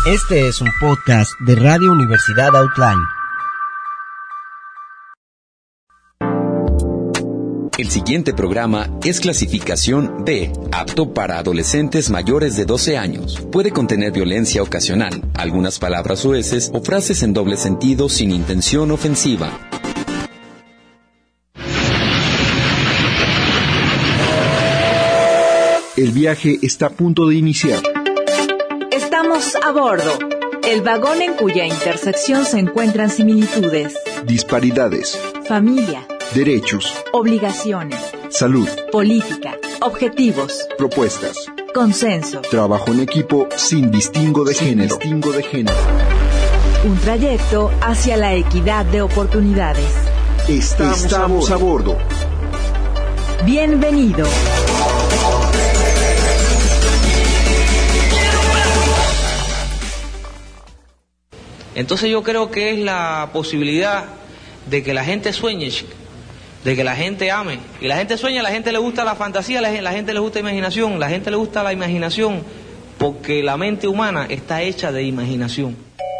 Este es un podcast de Radio Universidad Outline. El siguiente programa es clasificación B, apto para adolescentes mayores de 12 años. Puede contener violencia ocasional, algunas palabras soeces o frases en doble sentido sin intención ofensiva. El viaje está a punto de iniciar. Estamos a bordo, el vagón en cuya intersección se encuentran similitudes, disparidades, familia, derechos, obligaciones, salud, política, objetivos, propuestas, consenso, trabajo en equipo sin distingo de género. Un trayecto hacia la equidad de oportunidades. Estamos a bordo. Bienvenido. Entonces yo creo que es la posibilidad de que la gente sueñe, de que la gente ame. Y la gente sueña, a la gente le gusta la fantasía, a la gente le gusta la imaginación, la gente le gusta la imaginación, porque la mente humana está hecha de imaginación.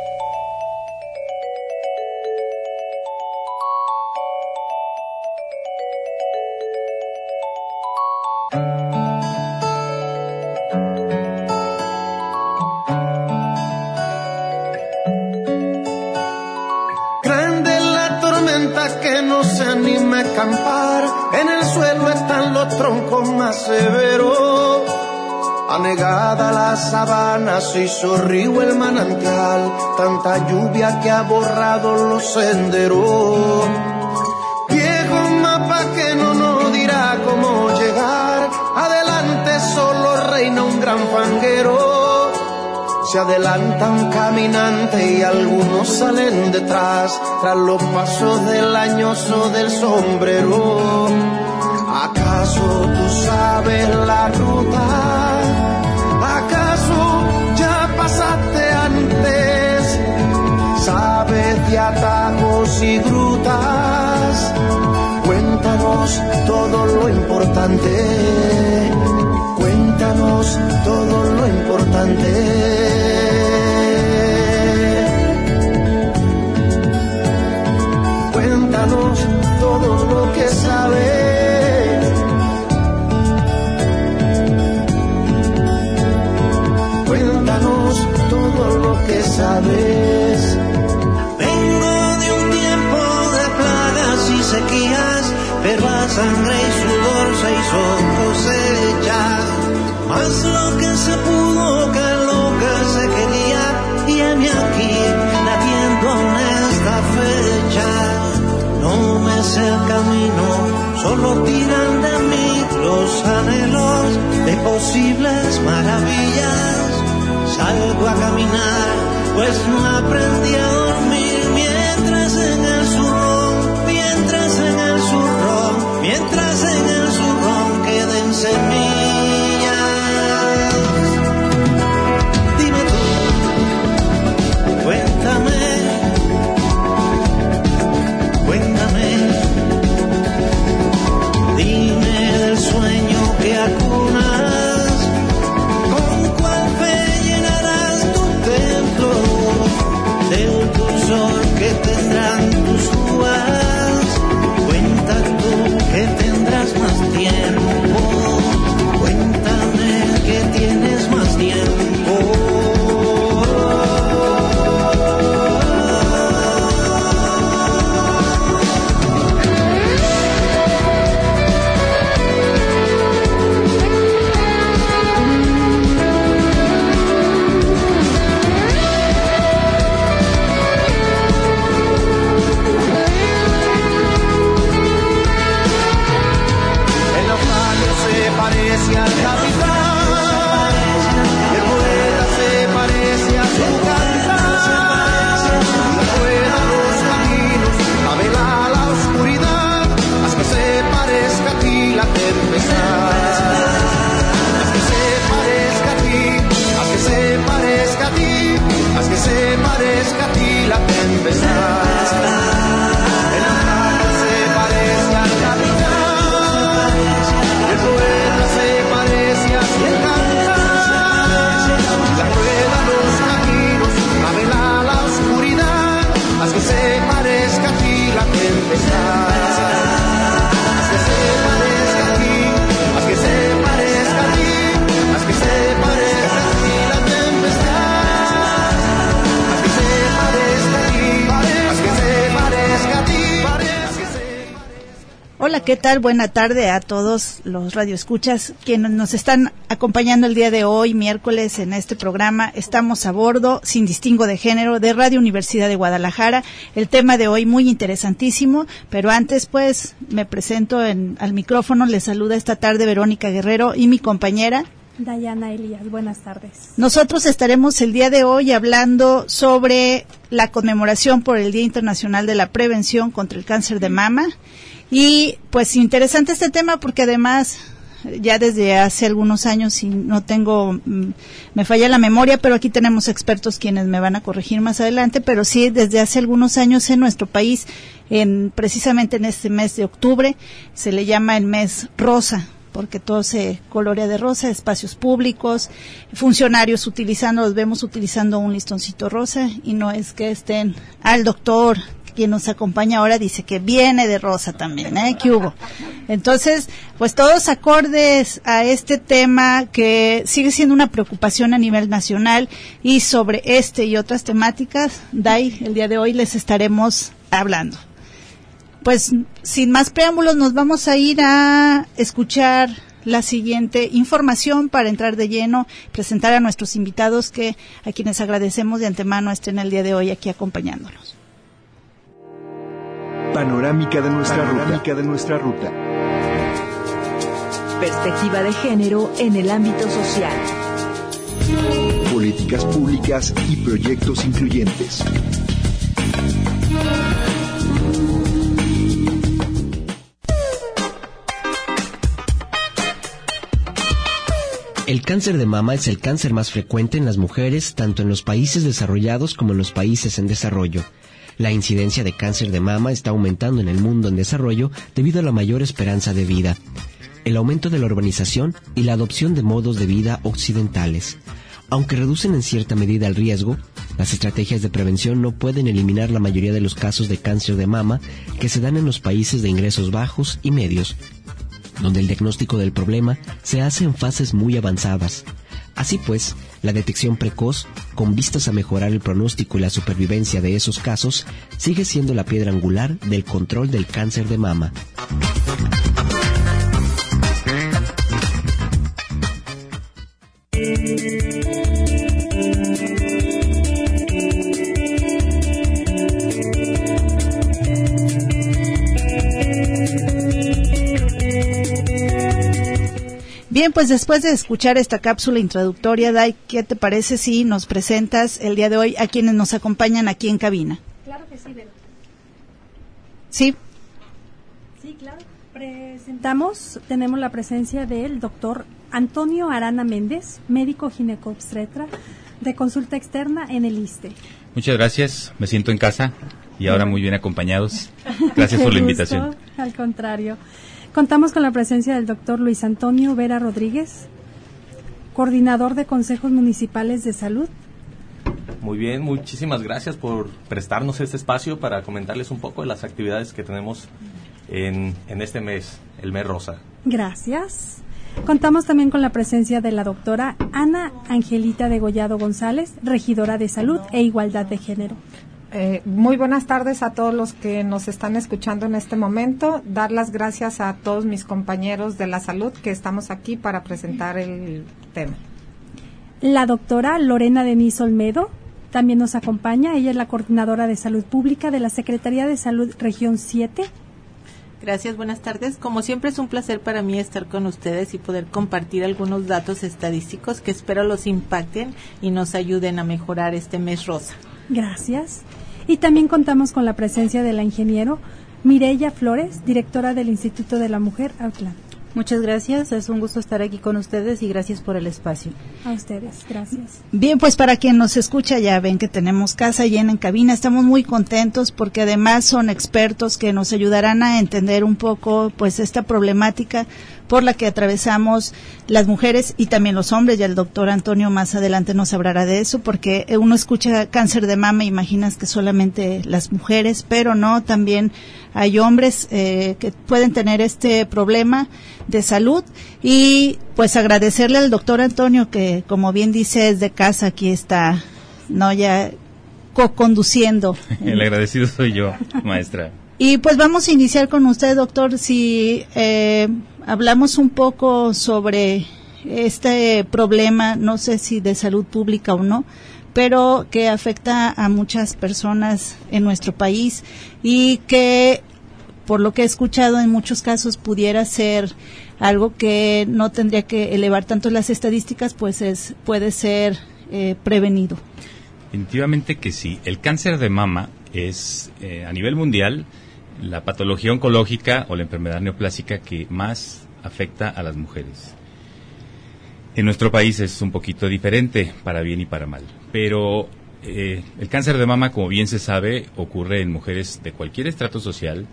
Acampar, en el suelo están los troncos más severos. Anegada la sabana se hizo río el manantial, tanta lluvia que ha borrado los senderos. Viejo mapa que no nos dirá cómo llegar, adelante solo reina un gran fanguero. Se adelanta un caminante y algunos salen detrás, tras los pasos del añoso del sombrero. ¿Acaso tú sabes la ruta? ¿Acaso ya pasaste antes? ¿Sabes de atajos y grutas? Cuéntanos todo lo importante. Cuéntanos todo lo importante. Cuéntanos todo lo que sabes. Cuéntanos todo lo que sabes. Vengo de un tiempo de plagas y sequías, pero a sangre y sudor se hizo cosecha. Más lo que se pudo que lo que se quería, y heme aquí latiendo en esta fecha. No me sé el camino, solo tiran de mí los anhelos de posibles maravillas. Salgo a caminar, pues no aprendí a dormir mientras en el zurrón, mientras en el zurrón, mientras en el zurrón queden semillas. Dime tú, cuéntame. Dime del sueño que acunas, con cuál fe llenarás tu templo, del ¿qué tal? Buena tarde a todos los radioescuchas quienes nos están acompañando el día de hoy, miércoles, en este programa. Estamos a bordo, sin distingo de género, de Radio Universidad de Guadalajara. El tema de hoy muy interesantísimo, pero antes pues me presento al micrófono. Les saluda esta tarde Verónica Guerrero y mi compañera Dayana Elías. Buenas tardes. Nosotros estaremos el día de hoy hablando sobre la conmemoración por el Día Internacional de la Prevención contra el Cáncer de Mama. Y pues interesante este tema porque además ya desde hace algunos años, y me falla la memoria, pero aquí tenemos expertos quienes me van a corregir más adelante, pero sí desde hace algunos años en nuestro país, precisamente en este mes de octubre, se le llama el mes rosa, porque todo se colorea de rosa, espacios públicos, funcionarios los vemos utilizando un listoncito rosa, y no es que estén al doctor, quien nos acompaña ahora dice que viene de rosa también, ¿qué hubo? Entonces, pues todos acordes a este tema que sigue siendo una preocupación a nivel nacional, y sobre este y otras temáticas, el día de hoy les estaremos hablando. Pues sin más preámbulos nos vamos a ir a escuchar la siguiente información para entrar de lleno, presentar a nuestros invitados a quienes agradecemos de antemano estén el día de hoy aquí acompañándonos. Panorámica de nuestra ruta. Perspectiva de género en el ámbito social. Políticas públicas y proyectos incluyentes. El cáncer de mama es el cáncer más frecuente en las mujeres, tanto en los países desarrollados como en los países en desarrollo. La incidencia de cáncer de mama está aumentando en el mundo en desarrollo debido a la mayor esperanza de vida, el aumento de la urbanización y la adopción de modos de vida occidentales. Aunque reducen en cierta medida el riesgo, las estrategias de prevención no pueden eliminar la mayoría de los casos de cáncer de mama que se dan en los países de ingresos bajos y medios, donde el diagnóstico del problema se hace en fases muy avanzadas. Así pues, la detección precoz, con vistas a mejorar el pronóstico y la supervivencia de esos casos, sigue siendo la piedra angular del control del cáncer de mama. Bien, pues después de escuchar esta cápsula introductoria, Day, ¿qué te parece si nos presentas el día de hoy a quienes nos acompañan aquí en cabina? Claro que sí, Vero. ¿Sí? Sí, claro. Tenemos la presencia del doctor Antonio Arana Méndez, médico ginecobstetra de consulta externa en el ISSSTE. Muchas gracias, me siento en casa y ahora muy bien acompañados. Gracias por la invitación. Al contrario. Contamos con la presencia del doctor Luis Antonio Vera Rodríguez, coordinador de consejos municipales de salud. Muy bien, muchísimas gracias por prestarnos este espacio para comentarles un poco de las actividades que tenemos en este mes, el mes rosa. Gracias. Contamos también con la presencia de la doctora Ana Angelita Degollado González, regidora de Salud e Igualdad de Género. Muy buenas tardes a todos los que nos están escuchando en este momento. Dar las gracias a todos mis compañeros de la salud que estamos aquí para presentar el tema. La doctora Lorena Denise Olmedo también nos acompaña. Ella es la coordinadora de Salud Pública de la Secretaría de Salud Región 7. Gracias, buenas tardes. Como siempre es un placer para mí estar con ustedes y poder compartir algunos datos estadísticos que espero los impacten y nos ayuden a mejorar este mes rosa. Gracias. Y también contamos con la presencia de la ingeniero Mireya Flores, directora del Instituto de la Mujer, Autlán. Muchas gracias, es un gusto estar aquí con ustedes y gracias por el espacio. A ustedes, gracias. Bien, pues para quien nos escucha ya ven que tenemos casa llena en cabina, estamos muy contentos porque además son expertos que nos ayudarán a entender un poco pues esta problemática por la que atravesamos las mujeres y también los hombres, ya el doctor Antonio más adelante nos hablará de eso, porque uno escucha cáncer de mama, imaginas que solamente las mujeres, pero no, también hay hombres que pueden tener este problema de salud, y pues agradecerle al doctor Antonio que, como bien dice, es de casa, aquí está, no ya co-conduciendo. El agradecido soy yo, maestra. Y pues vamos a iniciar con usted, doctor, si hablamos un poco sobre este problema, no sé si de salud pública o no, pero que afecta a muchas personas en nuestro país y que, por lo que he escuchado, en muchos casos pudiera ser algo que no tendría que elevar tanto las estadísticas, pues puede ser prevenido. Definitivamente que sí. El cáncer de mama es, a nivel mundial, la patología oncológica o la enfermedad neoplásica que más afecta a las mujeres. En nuestro país es un poquito diferente, para bien y para mal. Pero el cáncer de mama, como bien se sabe, ocurre en mujeres de cualquier estrato social.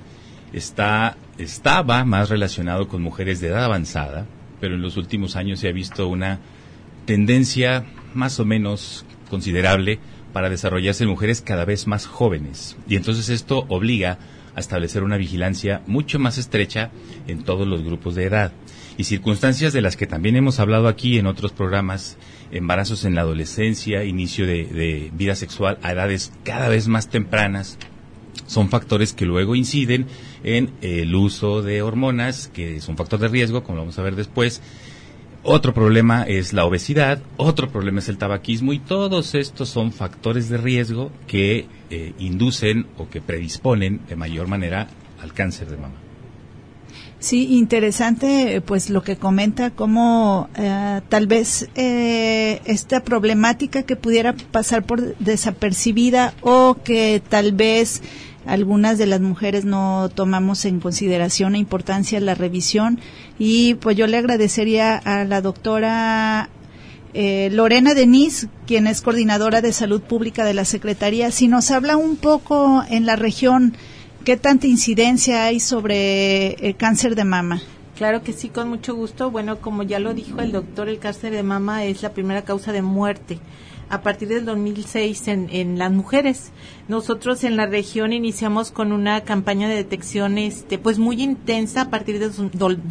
Estaba más relacionado con mujeres de edad avanzada, pero en los últimos años se ha visto una tendencia más o menos considerable para desarrollarse en mujeres cada vez más jóvenes. Y entonces esto obliga a establecer una vigilancia mucho más estrecha en todos los grupos de edad. Y circunstancias de las que también hemos hablado aquí en otros programas, embarazos en la adolescencia, inicio de vida sexual a edades cada vez más tempranas, son factores que luego inciden en el uso de hormonas, que es un factor de riesgo, como lo vamos a ver después. Otro problema es la obesidad, otro problema es el tabaquismo, y todos estos son factores de riesgo que inducen o que predisponen de mayor manera al cáncer de mama. Sí, interesante pues lo que comenta, cómo tal vez esta problemática que pudiera pasar por desapercibida o que tal vez algunas de las mujeres no tomamos en consideración e importancia la revisión. Y pues yo le agradecería a la doctora Lorena Denis, quien es coordinadora de salud pública de la Secretaría, si nos habla un poco en la región qué tanta incidencia hay sobre el cáncer de mama. Claro que sí, con mucho gusto. Bueno, como ya lo dijo el doctor, el cáncer de mama es la primera causa de muerte a partir del 2006 en las mujeres. Nosotros en la región iniciamos con una campaña de detección pues muy intensa a partir de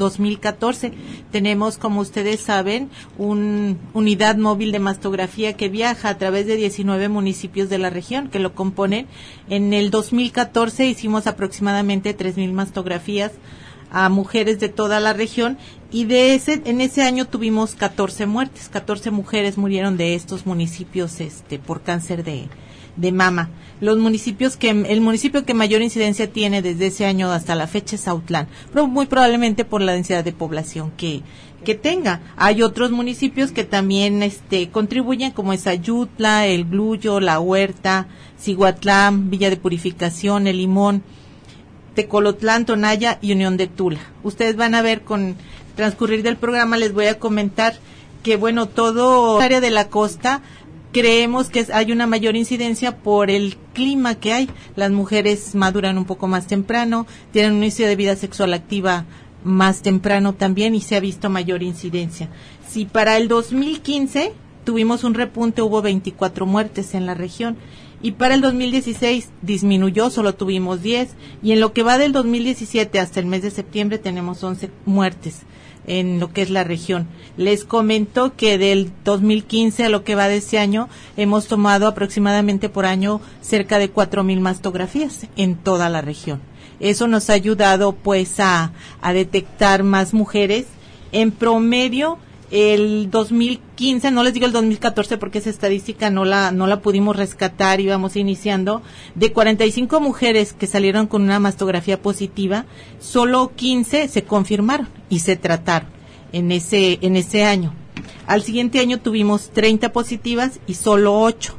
2014. Tenemos, como ustedes saben, una unidad móvil de mastografía que viaja a través de 19 municipios de la región que lo componen. En el 2014 hicimos aproximadamente 3,000 mastografías a mujeres de toda la región, y en ese año tuvimos 14 muertes, 14 mujeres murieron de estos municipios por cáncer de mama. El municipio que mayor incidencia tiene desde ese año hasta la fecha es Autlán, pero muy probablemente por la densidad de población que tenga. Hay otros municipios que también contribuyen, como es Ayutla, El Gluyo, La Huerta, Cihuatlán, Villa de Purificación, El Limón, Tecolotlán, Tonaya y Unión de Tula. Ustedes van a ver con transcurrir del programa, les voy a comentar que, bueno, todo el área de la costa creemos que hay una mayor incidencia por el clima que hay. Las mujeres maduran un poco más temprano, tienen un inicio de vida sexual activa más temprano también, y se ha visto mayor incidencia. Si para el 2015 tuvimos un repunte, hubo 24 muertes en la región, y para el 2016 disminuyó, solo tuvimos 10, y en lo que va del 2017 hasta el mes de septiembre tenemos 11 muertes en lo que es la región. Les comento que del 2015 a lo que va de este año hemos tomado aproximadamente por año cerca de 4,000 mastografías en toda la región. Eso nos ha ayudado pues a detectar más mujeres. En promedio, el 2015, no les digo el 2014 porque esa estadística no la pudimos rescatar, íbamos iniciando, de 45 mujeres que salieron con una mastografía positiva, solo 15 se confirmaron y se trataron en ese año. Al siguiente año tuvimos 30 positivas y solo 8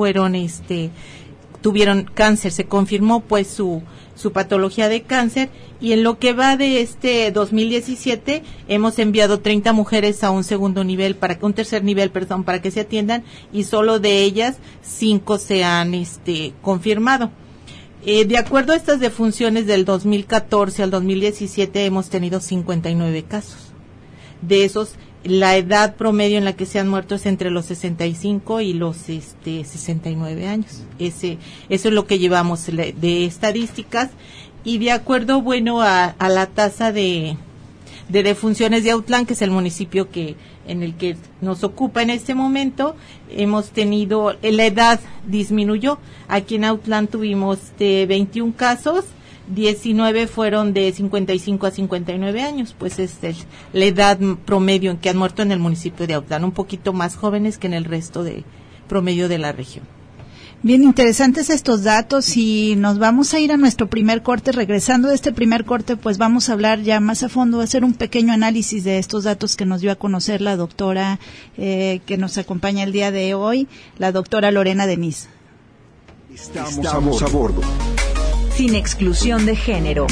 tuvieron cáncer, se confirmó pues su patología de cáncer, y en lo que va de 2017 hemos enviado 30 mujeres a un tercer nivel, para que se atiendan, y solo de ellas 5 se han confirmado. De acuerdo a estas defunciones del 2014 al 2017 hemos tenido 59 casos. De esos, la edad promedio en la que se han muerto es entre los 65 y los 69 años. Eso es lo que llevamos de estadísticas, y de acuerdo, bueno, a la tasa de defunciones de Autlán, que es el municipio en el que nos ocupa en este momento, hemos tenido, la edad disminuyó. Aquí en Autlán tuvimos 21 casos, 19 fueron de 55 a 59 años, pues es la edad promedio en que han muerto en el municipio de Autlán, un poquito más jóvenes que en el resto de promedio de la región. Bien interesantes estos datos y nos vamos a ir a nuestro primer corte. Regresando de este primer corte, pues vamos a hablar ya más a fondo, a hacer un pequeño análisis de estos datos que nos dio a conocer la doctora que nos acompaña el día de hoy, la doctora Lorena Denis. Estamos a bordo. Sin exclusión de género,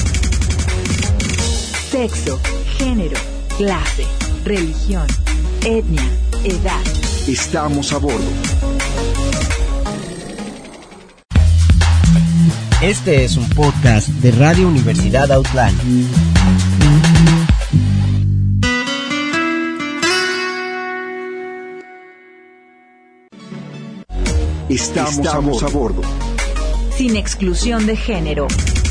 sexo, género, clase, religión, etnia, edad. Estamos a bordo. Este es un podcast de Radio Universidad Autlán. Estamos a bordo. Sin exclusión de género,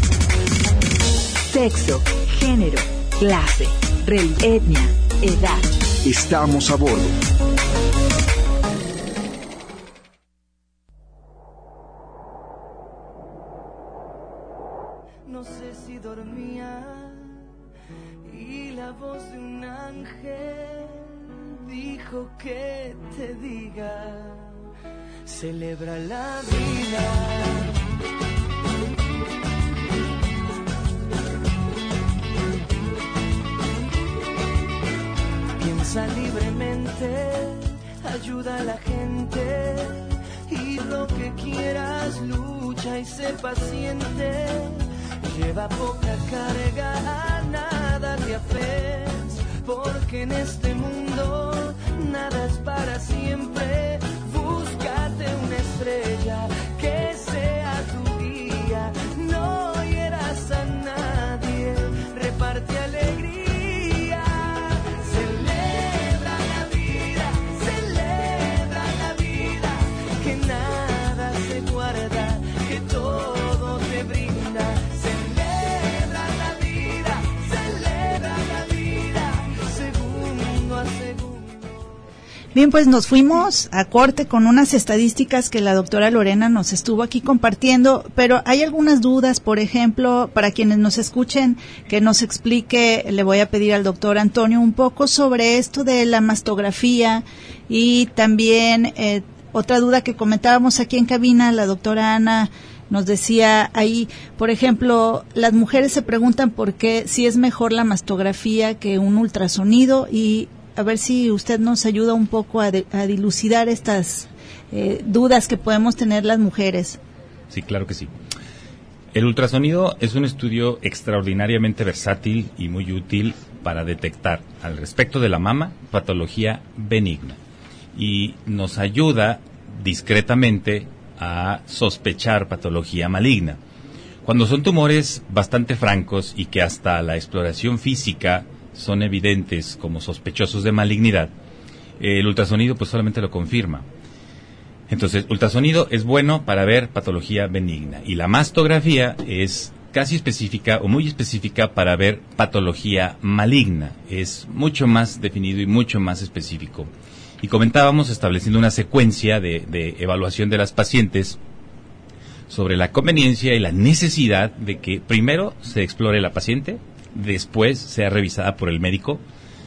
sexo, género, clase, etnia, edad. Estamos a bordo. No sé si dormía y la voz de un ángel dijo que te diga, celebra la vida. Piensa libremente, ayuda a la gente y lo que quieras, lucha y sé paciente. Lleva poca carga, a nada te afes, porque en este mundo nada es para siempre. Búscate una estrella que sea tu guía, no hieras a nadie, reparte alegría. Celebra la vida, que nada se guarda, que todo te brinda. Celebra la vida, segundo a segundo. Bien, pues nos fuimos a corte con unas estadísticas que la doctora Lorena nos estuvo aquí compartiendo, pero hay algunas dudas. Por ejemplo, para quienes nos escuchen, que nos explique, le voy a pedir al doctor Antonio un poco sobre esto de la mastografía y también otra duda que comentábamos aquí en cabina, la doctora Ana nos decía ahí, por ejemplo, las mujeres se preguntan por qué, si es mejor la mastografía que un ultrasonido, y a ver si usted nos ayuda un poco a dilucidar estas dudas que podemos tener las mujeres. Sí, claro que sí. El ultrasonido es un estudio extraordinariamente versátil y muy útil para detectar, al respecto de la mama, patología benigna, y nos ayuda discretamente a sospechar patología maligna. Cuando son tumores bastante francos y que hasta la exploración física son evidentes como sospechosos de malignidad, el ultrasonido pues solamente lo confirma. Entonces, ultrasonido es bueno para ver patología benigna y la mastografía es casi específica o muy específica para ver patología maligna. Es mucho más definido y mucho más específico. Y comentábamos estableciendo una secuencia de evaluación de las pacientes sobre la conveniencia y la necesidad de que primero se explore la paciente, después sea revisada por el médico,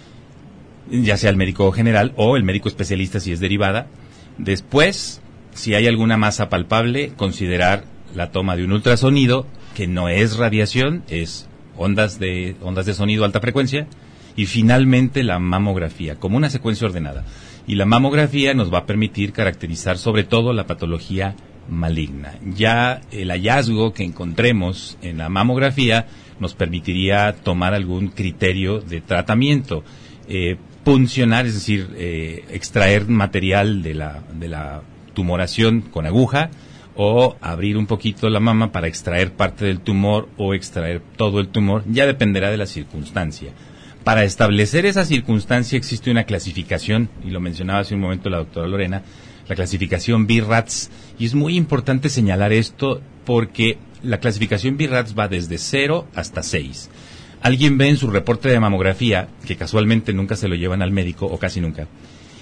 ya sea el médico general o el médico especialista si es derivada. Después, si hay alguna masa palpable, considerar la toma de un ultrasonido, que no es radiación, es ondas de sonido a alta frecuencia, y finalmente la mamografía, como una secuencia ordenada. Y la mamografía nos va a permitir caracterizar sobre todo la patología maligna. Ya el hallazgo que encontremos en la mamografía nos permitiría tomar algún criterio de tratamiento, puncionar, es decir, extraer material de la tumoración con aguja, o abrir un poquito la mama para extraer parte del tumor o extraer todo el tumor, ya dependerá de la circunstancia. Para establecer esa circunstancia existe una clasificación, y lo mencionaba hace un momento la doctora Lorena, la clasificación BIRATS, y es muy importante señalar esto porque la clasificación BIRATS va desde 0 hasta 6. Alguien ve en su reporte de mamografía, que casualmente nunca se lo llevan al médico, o casi nunca,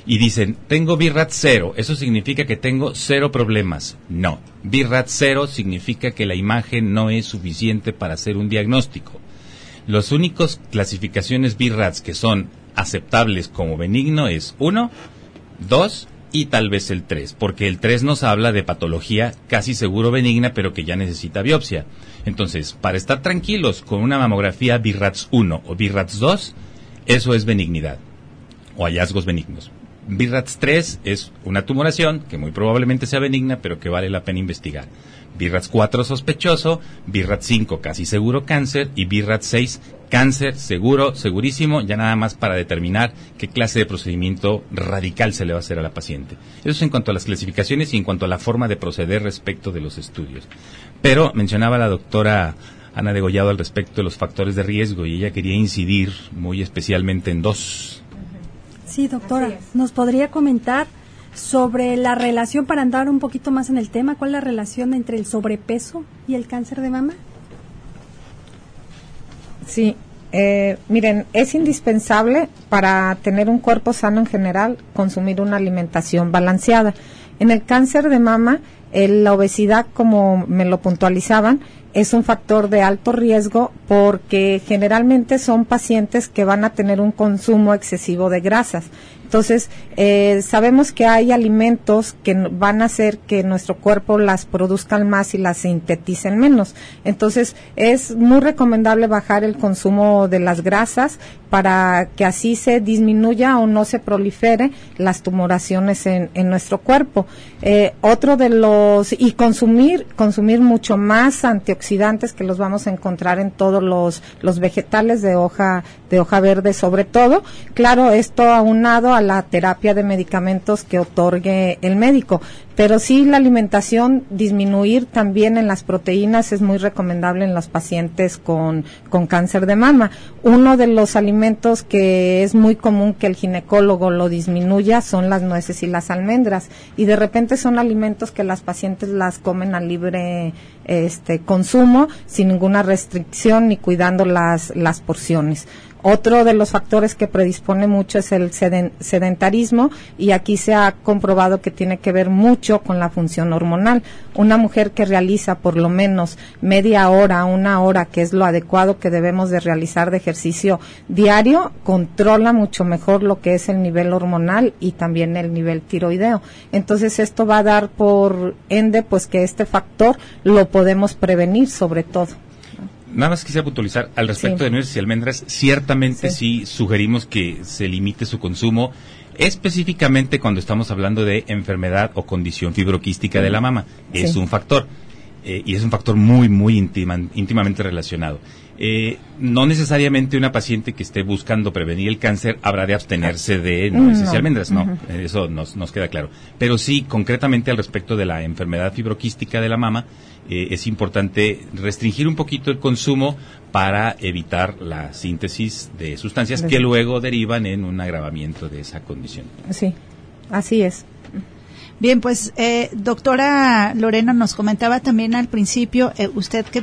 y dicen, tengo BIRAT 0, ¿eso significa que tengo 0 problemas? No, BIRAT 0 significa que la imagen no es suficiente para hacer un diagnóstico. Las únicas clasificaciones BIRATs que son aceptables como benigno es 1, 2 y tal vez el 3, porque el 3 nos habla de patología casi seguro benigna, pero que ya necesita biopsia. Entonces, para estar tranquilos con una mamografía BIRATS 1 o BIRATS 2, eso es benignidad o hallazgos benignos. BIRATS 3 es una tumoración que muy probablemente sea benigna, pero que vale la pena investigar. BIRATS 4 sospechoso, BIRATS 5 casi seguro cáncer y BIRATS 6 cáncer seguro, segurísimo, ya nada más para determinar qué clase de procedimiento radical se le va a hacer a la paciente. Eso es en cuanto a las clasificaciones y en cuanto a la forma de proceder respecto de los estudios. Pero mencionaba la doctora Ana Degollado al respecto de los factores de riesgo y ella quería incidir muy especialmente en 2. Sí, doctora, ¿nos podría comentar sobre la relación, para andar un poquito más en el tema, cuál es la relación entre el sobrepeso y el cáncer de mama? Sí, miren, es indispensable para tener un cuerpo sano en general consumir una alimentación balanceada. En el cáncer de mama, la obesidad, como me lo puntualizaban, es un factor de alto riesgo porque generalmente son pacientes que van a tener un consumo excesivo de grasas. Entonces, sabemos que hay alimentos que van a hacer que nuestro cuerpo las produzcan más y las sinteticen menos. Entonces, es muy recomendable bajar el consumo de las grasas para que así se disminuya o no se prolifere las tumoraciones en nuestro cuerpo. Otro de los, y consumir mucho más antioxidantes que los vamos a encontrar en todos los vegetales de hoja verde sobre todo. Claro, esto aunado a la terapia de medicamentos que otorgue el médico. Pero sí, la alimentación, disminuir también en las proteínas es muy recomendable en los pacientes con cáncer de mama. Uno de los alimentos que es muy común que el ginecólogo lo disminuya son las nueces y las almendras. Y de repente son alimentos que las pacientes las comen a libre consumo, sin ninguna restricción ni cuidando las porciones. Otro de los factores que predispone mucho es el sedentarismo, y aquí se ha comprobado que tiene que ver mucho con la función hormonal. Una mujer que realiza por lo menos media hora, 1 hora, que es lo adecuado que debemos de realizar de ejercicio diario, controla mucho mejor lo que es el nivel hormonal y también el nivel tiroideo. Entonces esto va a dar por ende pues que este factor lo podemos prevenir sobre todo. Nada más quisiera puntualizar al respecto de nueces y almendras. Ciertamente sí sugerimos que se limite su consumo, específicamente cuando estamos hablando de enfermedad o condición fibroquística de la mama. Es un factor, y es un factor muy, muy íntimamente relacionado. No necesariamente una paciente que esté buscando prevenir el cáncer habrá de abstenerse de nueces y almendras, no, eso nos queda claro. Pero sí, concretamente al respecto de la enfermedad fibroquística de la mama, es importante restringir un poquito el consumo para evitar la síntesis de sustancias que luego derivan en un agravamiento de esa condición. Sí, así es. Bien, pues doctora Lorena nos comentaba también al principio, usted que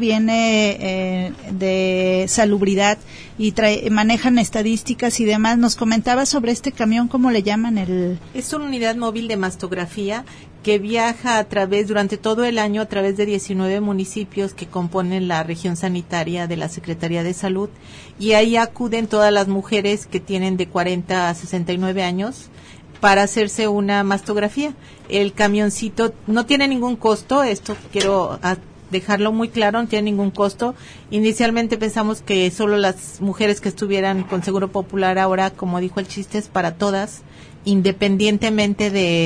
viene de salubridad y manejan estadísticas y demás, nos comentaba sobre este camión, ¿cómo le llaman? Es una unidad móvil de mastografía que viaja durante todo el año a través de 19 municipios que componen la región sanitaria de la Secretaría de Salud, y ahí acuden todas las mujeres que tienen de 40 a 69 años para hacerse una mastografía. El camioncito no tiene ningún costo, esto quiero dejarlo muy claro, no tiene ningún costo. Inicialmente pensamos que solo las mujeres que estuvieran con Seguro Popular, ahora, como dijo el chiste, es para todas, independientemente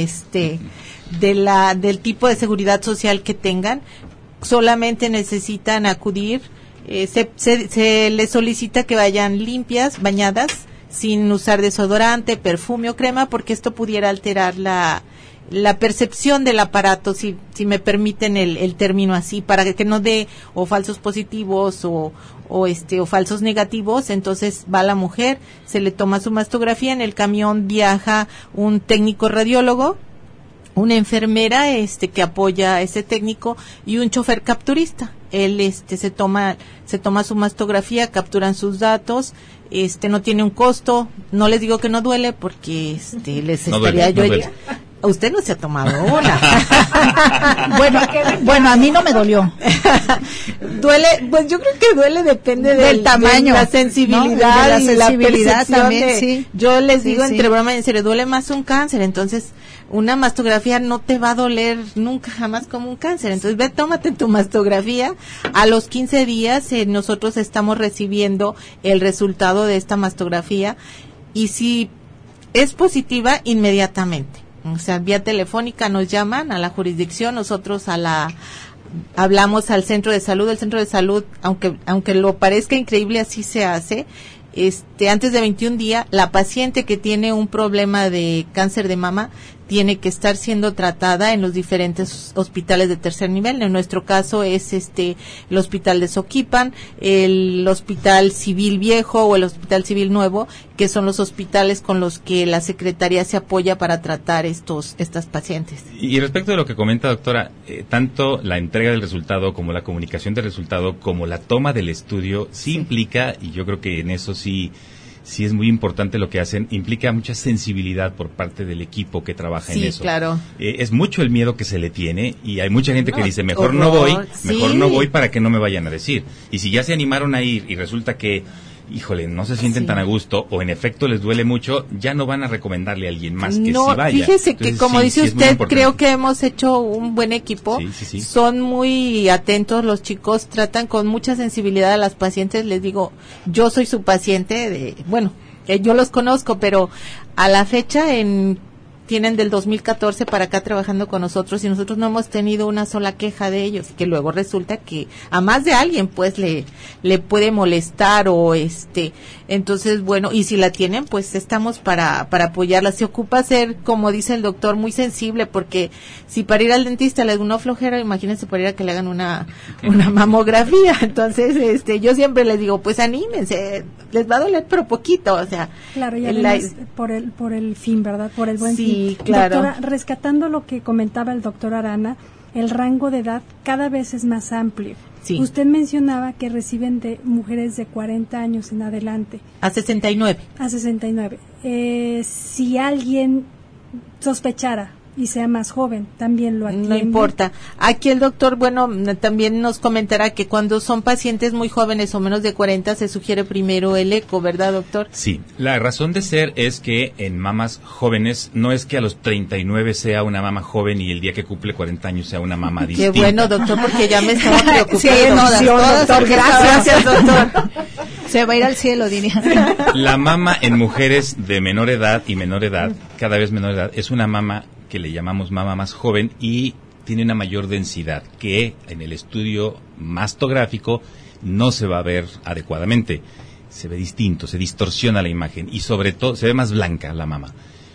del tipo de seguridad social que tengan. Solamente necesitan acudir, se les solicita que vayan limpias, bañadas, sin usar desodorante, perfume o crema, porque esto pudiera alterar la percepción del aparato, si me permiten el término así, para que no dé o falsos positivos o falsos negativos. Entonces va la mujer, se le toma su mastografía, en el camión viaja un técnico radiólogo una enfermera que apoya a ese técnico y un chofer capturista. Él se toma su mastografía, capturan sus datos, no tiene un costo. No les digo que no duele porque les no estaría duele, yo. Usted no se ha tomado una. bueno, a mí no me dolió. Duele, pues yo creo que duele, depende del tamaño, de la sensibilidad, ¿no? De la sensibilidad percepción también, sí. Yo les digo Sí. entre broma y en serio, duele más un cáncer, entonces una mastografía no te va a doler nunca jamás como un cáncer. Entonces ve, tómate tu mastografía. A los 15 días nosotros estamos recibiendo el resultado de esta mastografía y si es positiva, inmediatamente. O sea, vía telefónica nos llaman a la jurisdicción, nosotros hablamos al centro de salud. El centro de salud, aunque lo parezca increíble, así se hace. Antes de 21 días, la paciente que tiene un problema de cáncer de mama tiene que estar siendo tratada en los diferentes hospitales de tercer nivel. En nuestro caso es el Hospital de Soquipan, el Hospital Civil Viejo o el Hospital Civil Nuevo, que son los hospitales con los que la Secretaría se apoya para tratar estas pacientes. Y respecto de lo que comenta, doctora, tanto la entrega del resultado como la comunicación del resultado como la toma del estudio sí implica, y yo creo que en eso sí es muy importante lo que hacen, implica mucha sensibilidad por parte del equipo que trabaja en eso. Sí, claro. Es mucho el miedo que se le tiene y hay mucha gente que dice, mejor no voy para que no me vayan a decir. Y si ya se animaron a ir y resulta que, híjole, no se sienten tan a gusto o en efecto les duele mucho, ya no van a recomendarle a alguien más que sí vaya. Fíjese Entonces, que como dice es muy usted, importante. creo que hemos hecho un buen equipo. Sí. Son muy atentos los chicos, tratan con mucha sensibilidad a las pacientes. Les digo, yo soy su paciente, yo los conozco, pero a la fecha tienen del 2014 para acá trabajando con nosotros y nosotros no hemos tenido una sola queja de ellos, que luego resulta que a más de alguien pues le puede molestar o entonces y si la tienen pues estamos para apoyarla. Se ocupa ser, como dice el doctor, muy sensible, porque si para ir al dentista le da una flojera, imagínense para ir a que le hagan una mamografía. Entonces yo siempre les digo, pues anímense, les va a doler pero poquito, o sea, claro, y además por el fin, ¿verdad? Por el buen fin. Sí, claro. Doctora, rescatando lo que comentaba el doctor Arana, el rango de edad cada vez es más amplio. Sí. Usted mencionaba que reciben de mujeres de 40 años en adelante. A 69. A 69. Si alguien sospechara y sea más joven, también lo atiende. No importa. Aquí el doctor, también nos comentará que cuando son pacientes muy jóvenes o menos de 40 se sugiere primero el eco, ¿verdad, doctor? Sí, la razón de ser es que en mamas jóvenes no es que a los 39 sea una mama joven y el día que cumple 40 años sea una mama distinta. Qué bueno, doctor, porque ya me estaba preocupando. Sí, doctor, gracias, doctor. Se va a ir al cielo, diría. La mama en mujeres de menor edad y menor edad, cada vez menor edad, es una mama que le llamamos mama más joven y tiene una mayor densidad que en el estudio mastográfico no se va a ver adecuadamente. Se ve distinto, se distorsiona la imagen y sobre todo se ve más blanca la mama.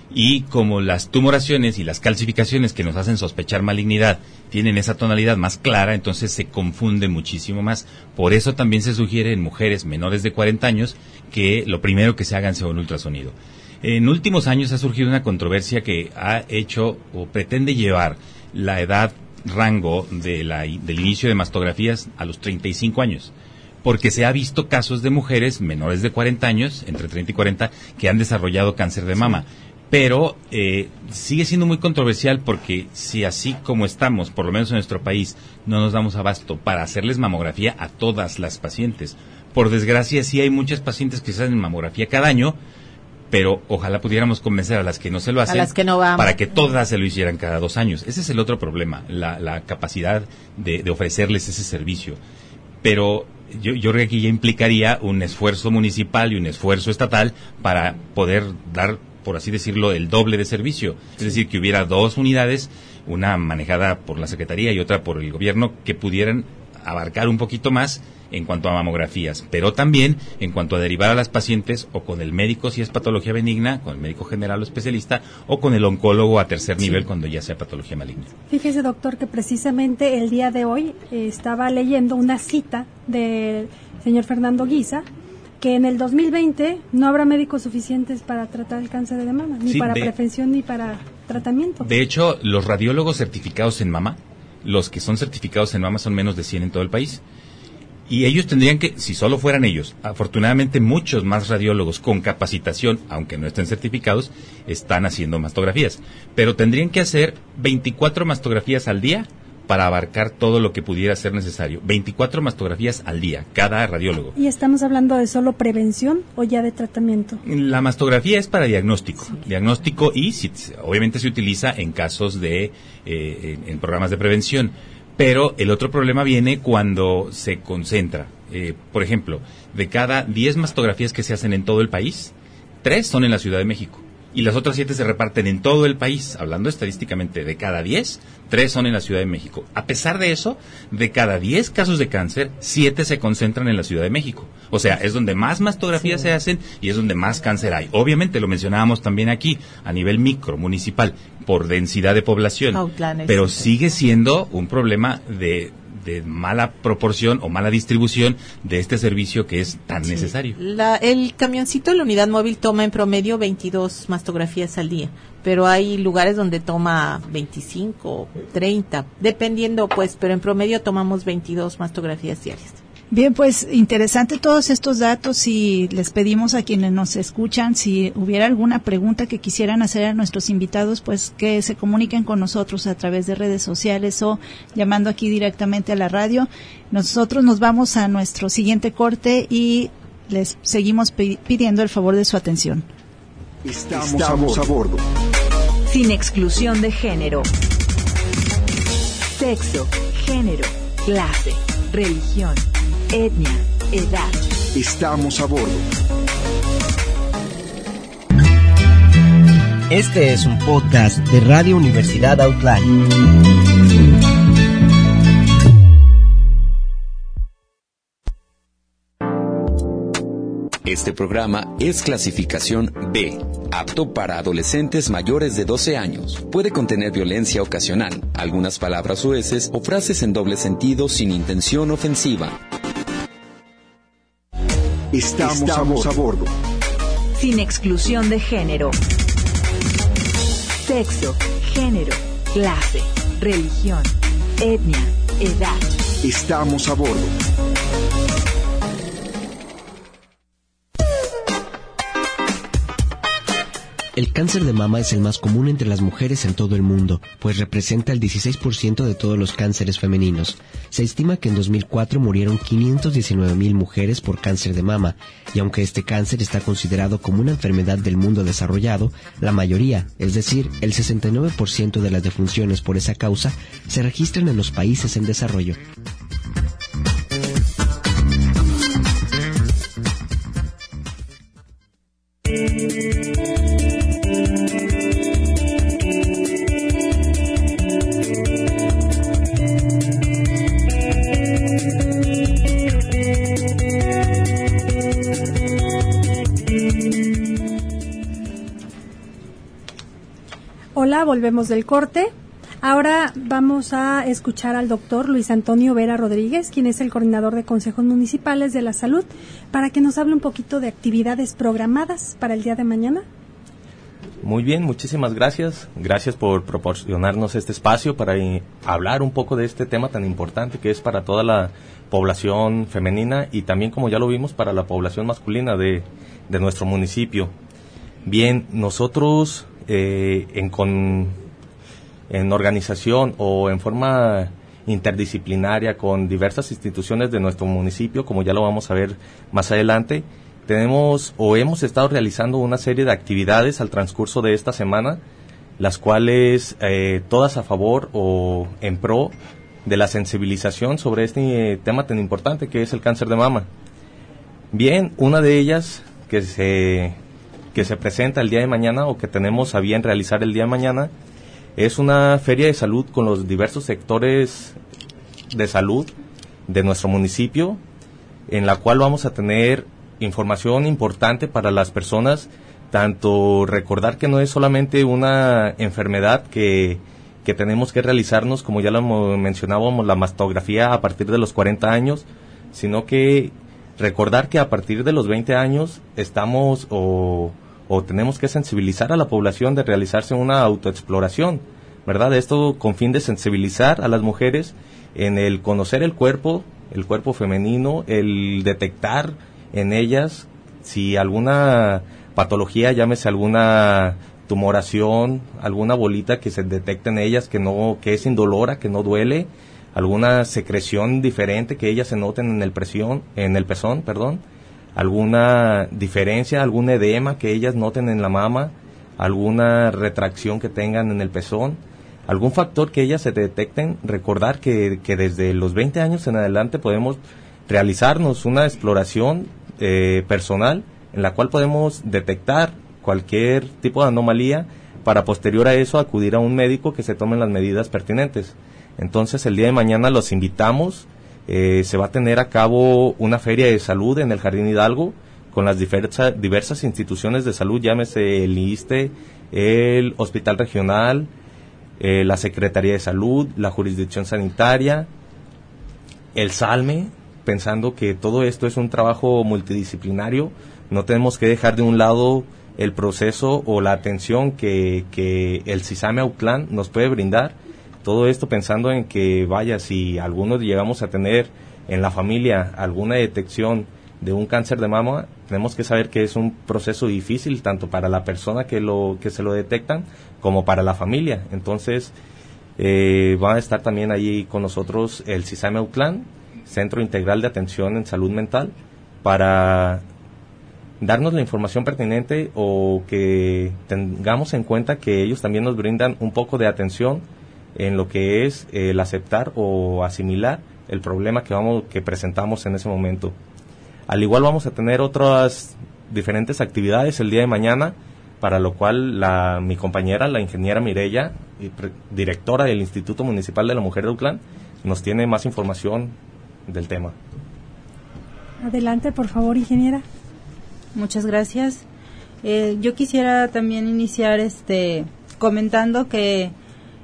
Y como las tumoraciones y las calcificaciones que nos hacen sospechar malignidad tienen esa tonalidad más clara, entonces se confunde muchísimo más. Por eso también se sugiere en mujeres menores de 40 años que lo primero que se hagan sea un ultrasonido. En últimos años ha surgido una controversia que ha hecho o pretende llevar la edad rango del inicio de mastografías a los 35 años. Porque se ha visto casos de mujeres menores de 40 años, entre 30 y 40, que han desarrollado cáncer de mama. Pero sigue siendo muy controversial porque si así como estamos, por lo menos en nuestro país, no nos damos abasto para hacerles mamografía a todas las pacientes. Por desgracia, sí hay muchas pacientes que se hacen mamografía cada año, pero ojalá pudiéramos convencer a las que no se lo hacen, a las que no vamos, para que todas se lo hicieran cada 2 años. Ese es el otro problema, la capacidad de ofrecerles ese servicio. Pero yo creo que aquí ya implicaría un esfuerzo municipal y un esfuerzo estatal para poder dar, por así decirlo, el doble de servicio. Es decir, que hubiera 2 unidades, una manejada por la Secretaría y otra por el gobierno, que pudieran abarcar un poquito más en cuanto a mamografías, pero también en cuanto a derivar a las pacientes o con el médico si es patología benigna, con el médico general o especialista, o con el oncólogo a tercer nivel cuando ya sea patología maligna. Fíjese, doctor, que precisamente el día de hoy estaba leyendo una cita del señor Fernando Guisa, que en el 2020 no habrá médicos suficientes para tratar el cáncer de mama, ni para prevención ni para tratamiento. De hecho, los radiólogos certificados en mama, los que son certificados en mama son menos de 100 en todo el país. Y ellos tendrían que, si solo fueran ellos, afortunadamente muchos más radiólogos con capacitación, aunque no estén certificados, están haciendo mastografías. Pero tendrían que hacer 24 mastografías al día para abarcar todo lo que pudiera ser necesario. 24 mastografías al día, cada radiólogo. ¿Y estamos hablando de solo prevención o ya de tratamiento? La mastografía es para diagnóstico. Sí. Diagnóstico y obviamente se utiliza en casos de, en programas de prevención. Pero el otro problema viene cuando se concentra. Por ejemplo, de cada 10 mastografías que se hacen en todo el país, 3 son en la Ciudad de México. Y las otras 7 se reparten en todo el país. Hablando estadísticamente, de cada 10, 3 son en la Ciudad de México. A pesar de eso, de cada 10 casos de cáncer, 7 se concentran en la Ciudad de México. O sea, es donde más mastografías se hacen y es donde más cáncer hay. Obviamente, lo mencionábamos también aquí, a nivel micro, municipal, por densidad de población. Pero sigue siendo un problema de mala proporción o mala distribución de este servicio que es tan necesario. El camioncito de la unidad móvil toma en promedio 22 mastografías al día, pero hay lugares donde toma 25, 30, dependiendo pues, pero en promedio tomamos 22 mastografías diarias. Bien, pues interesante todos estos datos y les pedimos a quienes nos escuchan, si hubiera alguna pregunta que quisieran hacer a nuestros invitados, pues que se comuniquen con nosotros a través de redes sociales o llamando aquí directamente a la radio. Nosotros nos vamos a nuestro siguiente corte y les seguimos pidiendo el favor de su atención. Estamos a bordo. Sin exclusión de género, sexo, género, clase, religión, etnia, edad. Estamos a bordo. Este es un podcast de Radio Universidad Outline. Este programa es clasificación B, apto para adolescentes mayores de 12 años. Puede contener violencia ocasional, algunas palabras soeces o frases en doble sentido sin intención ofensiva. Estamos a bordo. Sin exclusión de género, sexo, género, clase, religión, etnia, edad. Estamos a bordo. El cáncer de mama es el más común entre las mujeres en todo el mundo, pues representa el 16% de todos los cánceres femeninos. Se estima que en 2004 murieron 519,000 mujeres por cáncer de mama, y aunque este cáncer está considerado como una enfermedad del mundo desarrollado, la mayoría, es decir, el 69% de las defunciones por esa causa, se registran en los países en desarrollo. Hola, volvemos del corte. Ahora vamos a escuchar al doctor Luis Antonio Vera Rodríguez, quien es el coordinador de consejos municipales de la salud, para que nos hable un poquito de actividades programadas para el día de mañana. Muy bien, muchísimas gracias. Gracias por proporcionarnos este espacio para hablar un poco de este tema tan importante que es para toda la población femenina y también, como ya lo vimos, para la población masculina de nuestro municipio. Bien, nosotros en organización o en forma interdisciplinaria con diversas instituciones de nuestro municipio, como ya lo vamos a ver más adelante, tenemos o hemos estado realizando una serie de actividades al transcurso de esta semana, las cuales todas a favor o en pro de la sensibilización sobre este tema tan importante que es el cáncer de mama. Bien, una de ellas que se presenta el día de mañana o que tenemos a bien realizar el día de mañana es una feria de salud con los diversos sectores de salud de nuestro municipio, en la cual vamos a tener información importante para las personas, tanto recordar que no es solamente una enfermedad que tenemos que realizarnos, como ya lo mencionábamos, la mastografía a partir de los 40 años, sino que recordar que a partir de los 20 años estamos o o tenemos que sensibilizar a la población de realizarse una autoexploración, ¿verdad? Esto con fin de sensibilizar a las mujeres en el conocer el cuerpo femenino, el detectar en ellas si alguna patología, llámese alguna tumoración, alguna bolita que se detecta en ellas que es indolora, que no duele, alguna secreción diferente que ellas se noten en el pezón, alguna diferencia, algún edema que ellas noten en la mama, alguna retracción que tengan en el pezón, algún factor que ellas se detecten. Recordar que desde los 20 años en adelante podemos realizarnos una exploración personal en la cual podemos detectar cualquier tipo de anomalía para posterior a eso acudir a un médico que se tomen las medidas pertinentes. Entonces el día de mañana los invitamos, se va a tener a cabo una feria de salud en el Jardín Hidalgo con las diversas instituciones de salud, llámese el ISSSTE, el Hospital Regional, la Secretaría de Salud, la Jurisdicción Sanitaria, el SALME, pensando que todo esto es un trabajo multidisciplinario. No tenemos que dejar de un lado el proceso o la atención que el CISAME Autlán nos puede brindar. Todo esto pensando en que, vaya, si algunos llegamos a tener en la familia alguna detección de un cáncer de mama, tenemos que saber que es un proceso difícil tanto para la persona que se lo detectan como para la familia. Entonces, va a estar también ahí con nosotros el CISAME Autlán, Centro Integral de Atención en Salud Mental, para darnos la información pertinente o que tengamos en cuenta que ellos también nos brindan un poco de atención en lo que es el aceptar o asimilar el problema que presentamos en ese momento. Al igual vamos a tener otras diferentes actividades el día de mañana, para lo cual mi compañera, la ingeniera Mireya, directora del Instituto Municipal de la Mujer de Autlán, nos tiene más información del tema. Adelante, por favor, ingeniera. Muchas gracias. Yo quisiera también iniciar comentando que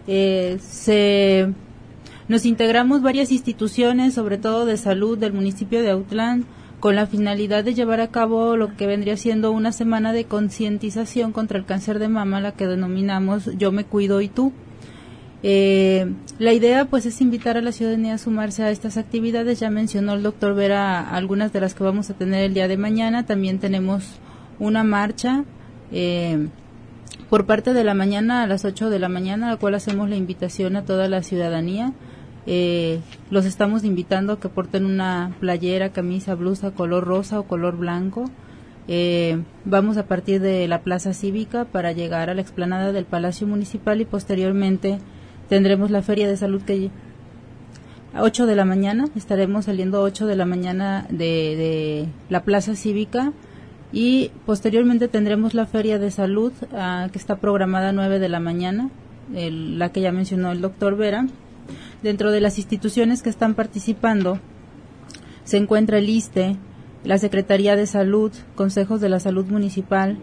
nos integramos varias instituciones, sobre todo de salud del municipio de Autlán, con la finalidad de llevar a cabo lo que vendría siendo una semana de concientización contra el cáncer de mama, la que denominamos Yo me cuido y tú. La idea pues es invitar a la ciudadanía a sumarse a estas actividades. Ya mencionó el doctor Vera algunas de las que vamos a tener el día de mañana. También tenemos una marcha por parte de la mañana a las 8 de la mañana, a la cual hacemos la invitación a toda la ciudadanía. Los estamos invitando a que porten una playera, camisa, blusa color rosa o color blanco. Vamos a partir de la Plaza Cívica para llegar a la explanada del Palacio Municipal y posteriormente tendremos la Feria de Salud que a 8 de la mañana, estaremos saliendo 8 de la mañana de la Plaza Cívica y posteriormente tendremos la Feria de Salud que está programada a 9 de la mañana, la que ya mencionó el doctor Vera. Dentro de las instituciones que están participando se encuentra el ISSSTE, la Secretaría de Salud, Consejos de la Salud Municipal,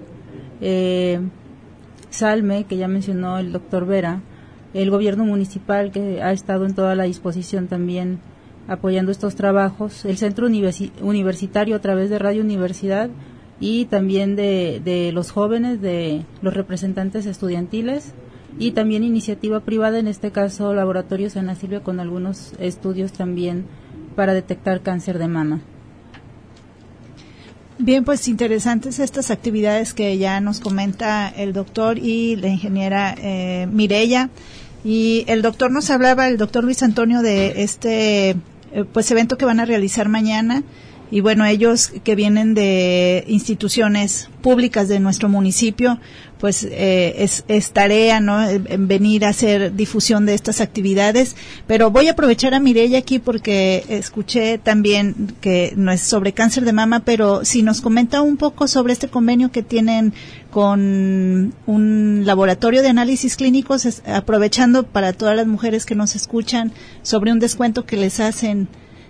SALME, que ya mencionó el doctor Vera, el Gobierno Municipal, que ha estado en toda la disposición también apoyando estos trabajos, el Centro Universitario a través de Radio Universidad y también de los jóvenes, de los representantes estudiantiles, y también iniciativa privada, en este caso Laboratorios Ana Silvia, con algunos estudios también para detectar cáncer de mama. Bien, pues interesantes estas actividades que ya nos comenta el doctor y la ingeniera Mireya. Y el doctor nos hablaba, el doctor Luis Antonio, de este pues evento que van a realizar mañana. Y bueno, ellos que vienen de instituciones públicas de nuestro municipio, pues es tarea, ¿no?, en venir a hacer difusión de estas actividades. Pero voy a aprovechar a Mireya aquí porque escuché también que no es sobre cáncer de mama, pero si nos comenta un poco sobre este convenio que tienen con un laboratorio de análisis clínicos, aprovechando para todas las mujeres que nos escuchan sobre un descuento que les hacen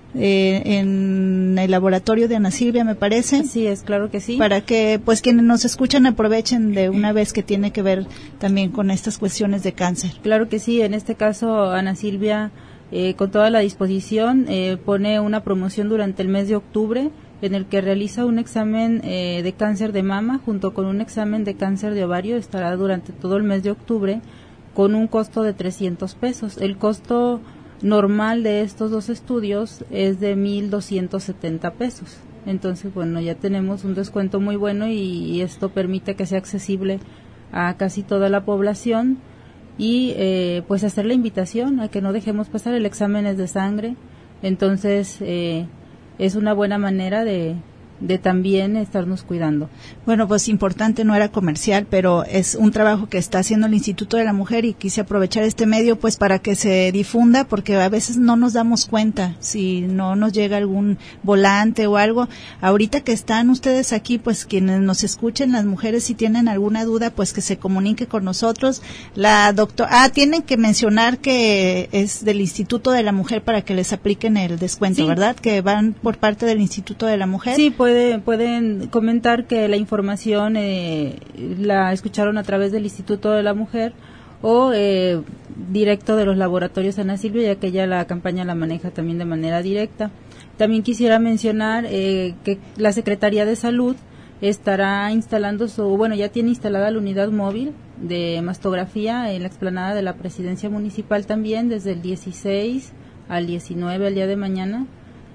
en el laboratorio de Ana Silvia, me parece. Sí, es claro que sí. Para que pues quienes nos escuchan aprovechen de una vez, que tiene que ver también con estas cuestiones de cáncer. Claro que sí, en este caso Ana Silvia con toda la disposición pone una promoción durante el mes de octubre, en el que realiza un examen de cáncer de mama junto con un examen de cáncer de ovario. Estará durante todo el mes de octubre con un costo de 300 pesos. El costo normal de estos dos estudios es de 1,270 pesos. Entonces, bueno, ya tenemos un descuento muy bueno y esto permite que sea accesible a casi toda la población y pues hacer la invitación a que no dejemos pasar. El examen es de sangre, entonces es una buena manera de también estarnos cuidando. Bueno, pues importante, no era comercial, pero es un trabajo que está haciendo el Instituto de la Mujer y quise aprovechar este medio pues para que se difunda, porque a veces no nos damos cuenta si no nos llega algún volante o algo. Ahorita que están ustedes aquí, pues quienes nos escuchen, las mujeres, si tienen alguna duda, pues que se comunique con nosotros. La doctora, tienen que mencionar que es del Instituto de la Mujer para que les apliquen el descuento, sí, ¿verdad? Que van por parte del Instituto de la Mujer. Sí, pueden comentar que la información la escucharon a través del Instituto de la Mujer o directo de los laboratorios Ana Silvia, ya que ella la campaña la maneja también de manera directa. También quisiera mencionar que la Secretaría de Salud estará instalando ya tiene instalada la unidad móvil de mastografía en la explanada de la Presidencia Municipal también desde el 16 al 19 al día de mañana.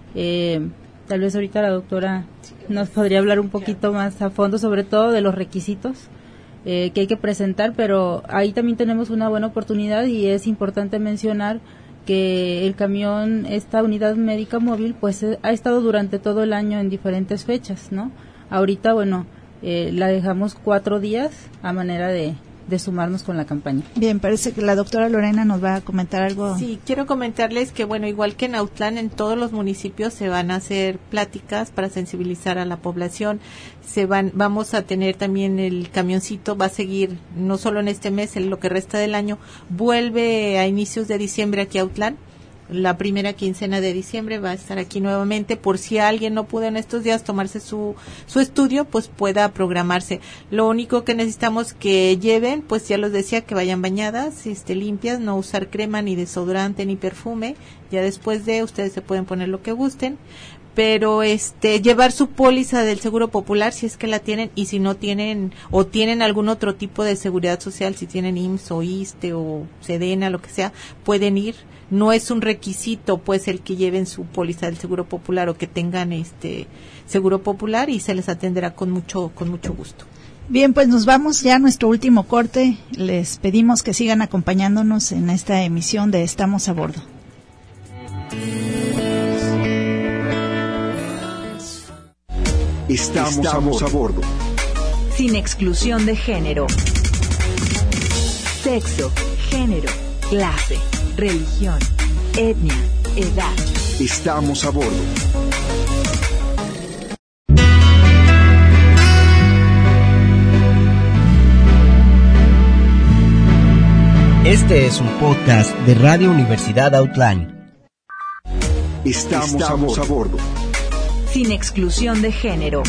Tal vez ahorita la doctora nos podría hablar un poquito más a fondo, sobre todo de los requisitos que hay que presentar, pero ahí también tenemos una buena oportunidad y es importante mencionar que el camión, esta unidad médica móvil, pues ha estado durante todo el año en diferentes fechas, ¿no? Ahorita, la dejamos 4 días a manera de sumarnos con la campaña. Bien, parece que la doctora Lorena nos va a comentar algo. Sí, quiero comentarles que, igual que en Autlán, en todos los municipios se van a hacer pláticas para sensibilizar a la población. Vamos a tener también el camioncito, va a seguir no solo en este mes, en lo que resta del año, vuelve a inicios de diciembre aquí a Autlán. La primera quincena de diciembre va a estar aquí nuevamente, por si alguien no pudo en estos días tomarse su estudio, pues pueda programarse. Lo único que necesitamos que lleven, pues ya los decía, que vayan bañadas, limpias, no usar crema, ni desodorante, ni perfume. Ya después ustedes se pueden poner lo que gusten, pero llevar su póliza del Seguro Popular si es que la tienen, y si no tienen o tienen algún otro tipo de seguridad social, si tienen IMSS o ISSSTE o Sedena, lo que sea, pueden ir. No es un requisito pues el que lleven su póliza del Seguro Popular o que tengan Seguro Popular, y se les atenderá con mucho gusto. Bien, pues nos vamos ya a nuestro último corte. Les pedimos que sigan acompañándonos en esta emisión de Estamos a Bordo. Estamos a bordo. Sin exclusión de género, sexo, género, clase, religión, etnia, edad. Estamos a bordo. Este es un podcast de Radio Universidad Autlán. Estamos a bordo. Sin exclusión de género,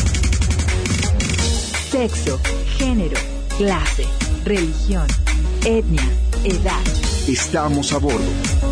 sexo, género, clase, religión, etnia, edad. Estamos a bordo.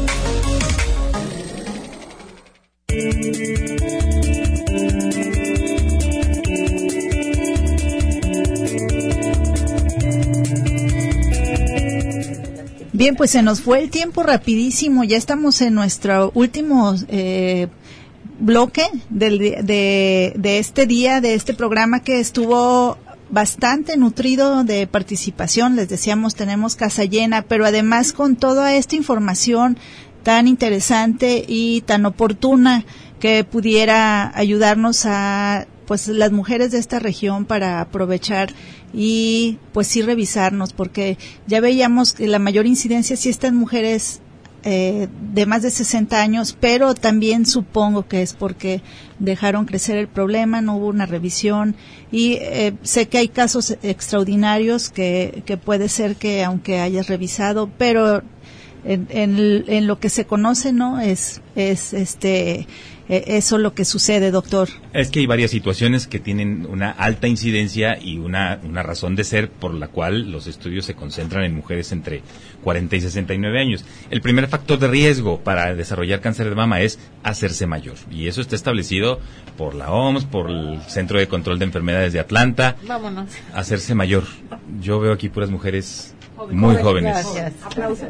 Bien, pues se nos fue el tiempo rapidísimo. Ya estamos en nuestro último bloque de este día, de este programa que estuvo bastante nutrido de participación. Les decíamos, tenemos casa llena, pero además con toda esta información tan interesante y tan oportuna que pudiera ayudarnos a pues las mujeres de esta región para aprovechar y pues sí revisarnos, porque ya veíamos que la mayor incidencia sí está en mujeres de más de 60 años, pero también supongo que es porque dejaron crecer el problema, no hubo una revisión, y sé que hay casos extraordinarios que puede ser que aunque hayas revisado, pero en lo que se conoce, ¿no? Es eso lo que sucede, doctor. Es que hay varias situaciones que tienen una alta incidencia y una razón de ser por la cual los estudios se concentran en mujeres entre 40 y 69 años. El primer factor de riesgo para desarrollar cáncer de mama es hacerse mayor. Y eso está establecido por la OMS, por el Centro de Control de Enfermedades de Atlanta. Vámonos. Hacerse mayor. Yo veo aquí puras mujeres muy jóvenes. Gracias. Aplausos.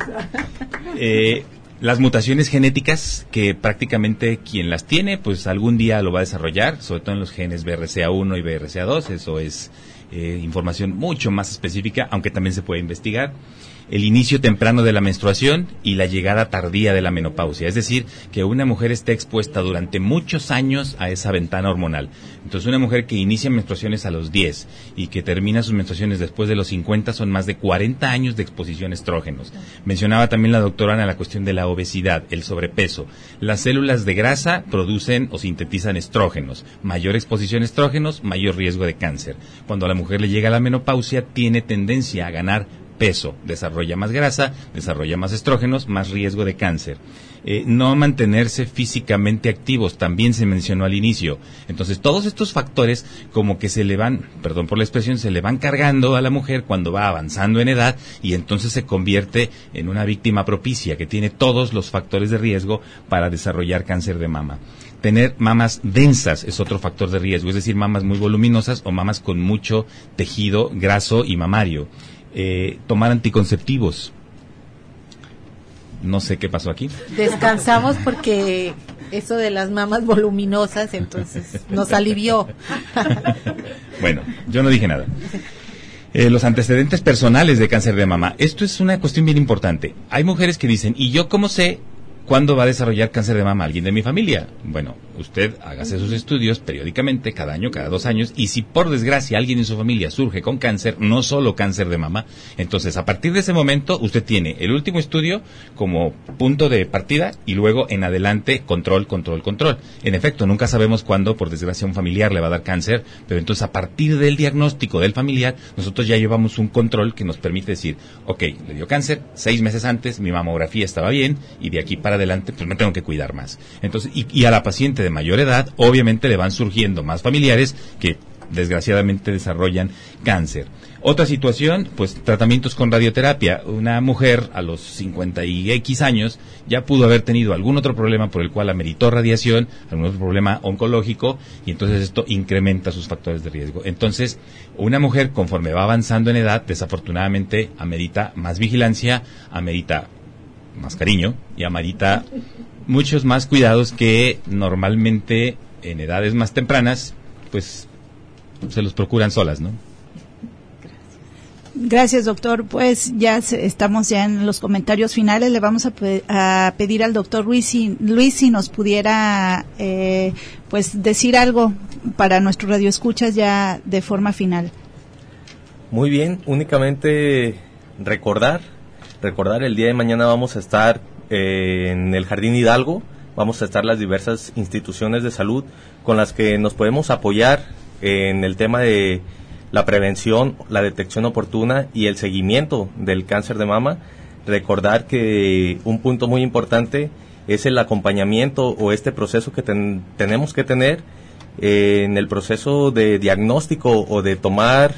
Las mutaciones genéticas, que prácticamente quien las tiene, pues algún día lo va a desarrollar, sobre todo en los genes BRCA1 y BRCA2, eso es información mucho más específica, aunque también se puede investigar. El inicio temprano de la menstruación y la llegada tardía de la menopausia, es decir, que una mujer esté expuesta durante muchos años a esa ventana hormonal. Entonces, una mujer que inicia menstruaciones a los 10 y que termina sus menstruaciones después de los 50 son más de 40 años de exposición a estrógenos. Mencionaba también la doctora Ana la cuestión de la obesidad, el sobrepeso. Las células de grasa producen o sintetizan estrógenos. Mayor exposición a estrógenos, mayor riesgo de cáncer. Cuando a la mujer le llega la menopausia, tiene tendencia a ganar peso, desarrolla más grasa, desarrolla más estrógenos, más riesgo de cáncer. No mantenerse físicamente activos, también se mencionó al inicio. Entonces, todos estos factores como que se le van, perdón por la expresión, se le van cargando a la mujer cuando va avanzando en edad y entonces se convierte en una víctima propicia que tiene todos los factores de riesgo para desarrollar cáncer de mama. Tener mamas densas es otro factor de riesgo, es decir, mamas muy voluminosas o mamas con mucho tejido graso y mamario. Tomar anticonceptivos. No sé qué pasó aquí. Descansamos porque eso de las mamas voluminosas, entonces nos alivió. Bueno, yo no dije nada. Los antecedentes personales de cáncer de mama. Esto es una cuestión bien importante. Hay mujeres que dicen, ¿y yo cómo sé cuándo va a desarrollar cáncer de mama alguien de mi familia? Bueno, usted hágase sus estudios periódicamente, cada año, cada 2 años, y si por desgracia alguien en su familia surge con cáncer, no solo cáncer de mama, entonces a partir de ese momento usted tiene el último estudio como punto de partida y luego en adelante control. En efecto, nunca sabemos cuándo por desgracia un familiar le va a dar cáncer, pero entonces a partir del diagnóstico del familiar, nosotros ya llevamos un control que nos permite decir, ok, le dio cáncer, 6 meses antes, mi mamografía estaba bien y de aquí para adelante pues me tengo que cuidar más. Entonces, y a la paciente de mayor edad, obviamente le van surgiendo más familiares que desgraciadamente desarrollan cáncer. Otra situación, pues tratamientos con radioterapia. Una mujer a los 50 y X años ya pudo haber tenido algún otro problema por el cual ameritó radiación, algún otro problema oncológico, y entonces esto incrementa sus factores de riesgo. Entonces, una mujer conforme va avanzando en edad, desafortunadamente amerita más vigilancia, amerita más cariño y amerita muchos más cuidados que normalmente en edades más tempranas pues se los procuran solas, ¿no? Gracias, doctor. Pues ya estamos ya en los comentarios finales. Le vamos a pedir al doctor Luis si nos pudiera pues decir algo para nuestros radioescuchas ya de forma final. Muy bien, únicamente recordar el día de mañana vamos a estar en el Jardín Hidalgo, vamos a estar las diversas instituciones de salud con las que nos podemos apoyar en el tema de la prevención, la detección oportuna y el seguimiento del cáncer de mama. Recordar que un punto muy importante es el acompañamiento o este proceso que tenemos que tener en el proceso de diagnóstico o de tomar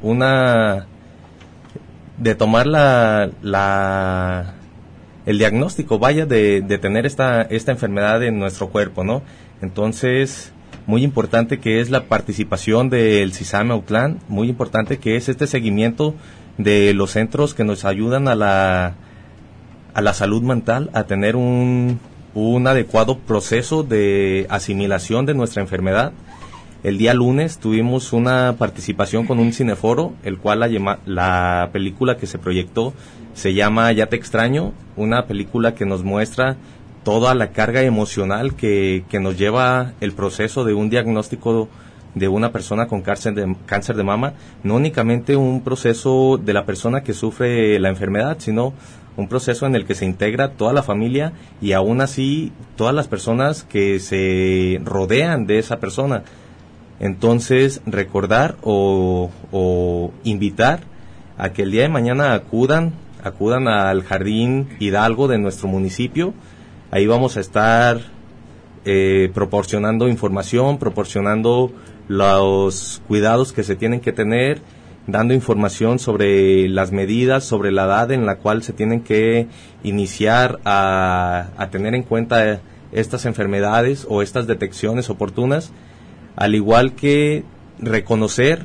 el diagnóstico, de tener esta enfermedad en nuestro cuerpo, ¿no? Entonces, muy importante que es la participación del CISAM Autlán, muy importante que es este seguimiento de los centros que nos ayudan a la salud mental, a tener un adecuado proceso de asimilación de nuestra enfermedad. El día lunes tuvimos una participación con un cineforo, el cual la película que se proyectó se llama Ya te extraño, una película que nos muestra toda la carga emocional que nos lleva el proceso de un diagnóstico de una persona con cáncer de mama, no únicamente un proceso de la persona que sufre la enfermedad, sino un proceso en el que se integra toda la familia y aún así todas las personas que se rodean de esa persona. Entonces, recordar o invitar a que el día de mañana acudan al Jardín Hidalgo de nuestro municipio. Ahí vamos a estar proporcionando información, proporcionando los cuidados que se tienen que tener, dando información sobre las medidas, sobre la edad en la cual se tienen que iniciar a tener en cuenta estas enfermedades o estas detecciones oportunas, al igual que reconocer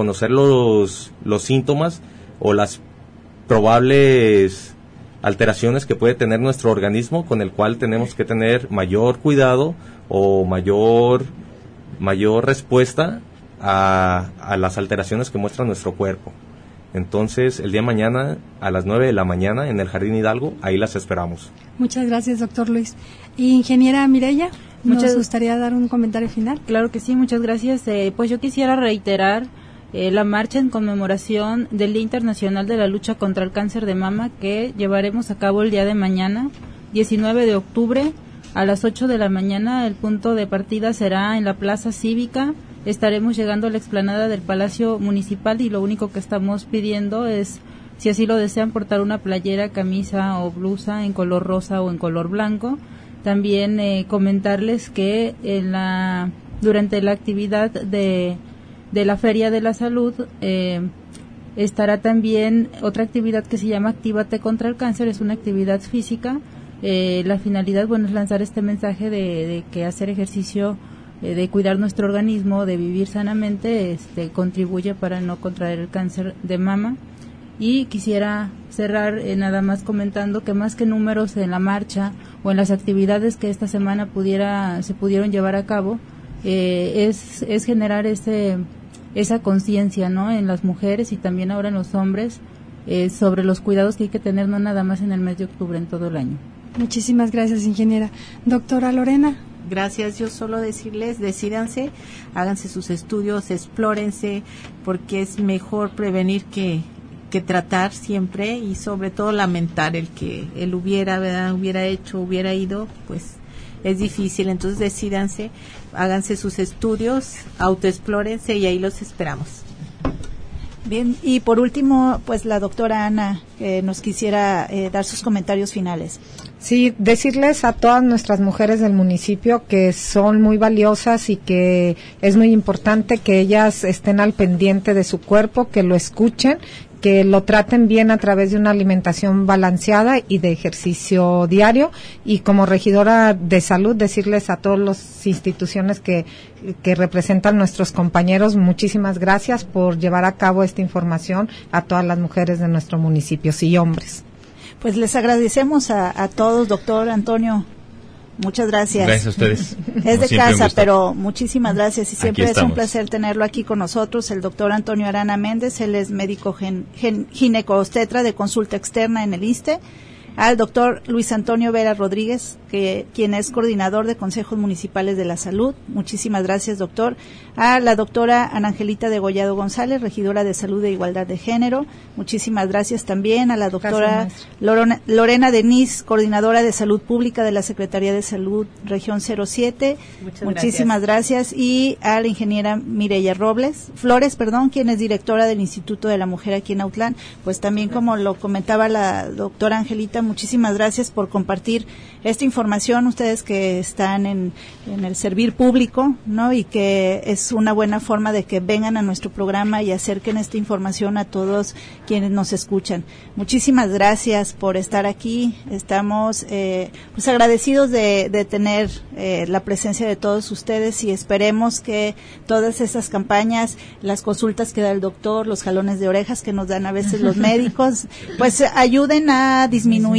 los síntomas o las probables alteraciones que puede tener nuestro organismo, con el cual tenemos que tener mayor cuidado o mayor respuesta a las alteraciones que muestra nuestro cuerpo. Entonces, el día de mañana a las 9 de la mañana en el Jardín Hidalgo, ahí las esperamos. Muchas gracias, doctor Luis. Ingeniera Mireya, ¿nos gustaría dar un comentario final? Claro que sí, muchas gracias. Pues yo quisiera reiterar la marcha en conmemoración del Día Internacional de la Lucha contra el Cáncer de Mama, que llevaremos a cabo el día de mañana, 19 de octubre, a las 8 de la mañana. El punto de partida será en la Plaza Cívica. Estaremos llegando a la explanada del Palacio Municipal y lo único que estamos pidiendo es, si así lo desean, portar una playera, camisa o blusa en color rosa o en color blanco. También comentarles que durante la actividad de la Feria de la Salud estará también otra actividad que se llama Actívate contra el Cáncer. Es una actividad física. La finalidad, bueno, es lanzar este mensaje de que hacer ejercicio, de cuidar nuestro organismo, de vivir sanamente, contribuye para no contraer el cáncer de mama. Y quisiera cerrar nada más comentando que más que números en la marcha o en las actividades que esta semana se pudieron llevar a cabo, es generar esa conciencia, ¿no?, en las mujeres y también ahora en los hombres, sobre los cuidados que hay que tener no nada más en el mes de octubre, en todo el año. Muchísimas gracias, ingeniera. Doctora Lorena. Gracias, yo solo decirles, decídanse, háganse sus estudios, explórense, porque es mejor prevenir que tratar siempre, y sobre todo lamentar el que él hubiera hecho, hubiera ido, pues es difícil. Entonces decídanse, háganse sus estudios, autoexplórense y ahí los esperamos. Bien, y por último, pues la doctora Ana, que nos quisiera dar sus comentarios finales. Sí, decirles a todas nuestras mujeres del municipio que son muy valiosas y que es muy importante que ellas estén al pendiente de su cuerpo, que lo escuchen, que lo traten bien a través de una alimentación balanceada y de ejercicio diario. Y como regidora de salud, decirles a todas las instituciones que representan nuestros compañeros, muchísimas gracias por llevar a cabo esta información a todas las mujeres de nuestro municipio, y hombres. Pues les agradecemos a todos, doctor Antonio. Muchas gracias. Gracias a ustedes. Es de casa, pero muchísimas gracias. Y siempre es un placer tenerlo aquí con nosotros, el doctor Antonio Arana Méndez. Él es médico ginecobstetra de consulta externa en el ISSSTE. Al doctor Luis Antonio Vera Rodríguez, quien es coordinador de Consejos Municipales de la Salud. Muchísimas gracias, doctor. A la doctora Ana Angelita Degollado González, regidora de Salud e Igualdad de Género. Muchísimas gracias también a la doctora Lorena Denís, coordinadora de Salud Pública de la Secretaría de Salud Región 07. Muchísimas gracias. Y a la ingeniera Mireya Flores, quien es directora del Instituto de la Mujer aquí en Autlán. Pues también, como lo comentaba la doctora Angelita, muchísimas gracias por compartir esta información, ustedes que están en el servir público, ¿no? Y que es una buena forma de que vengan a nuestro programa y acerquen esta información a todos quienes nos escuchan. Muchísimas gracias por estar aquí. Estamos pues agradecidos de tener la presencia de todos ustedes, y esperemos que todas esas campañas, las consultas que da el doctor, los jalones de orejas que nos dan a veces los médicos, pues ayuden a disminuir,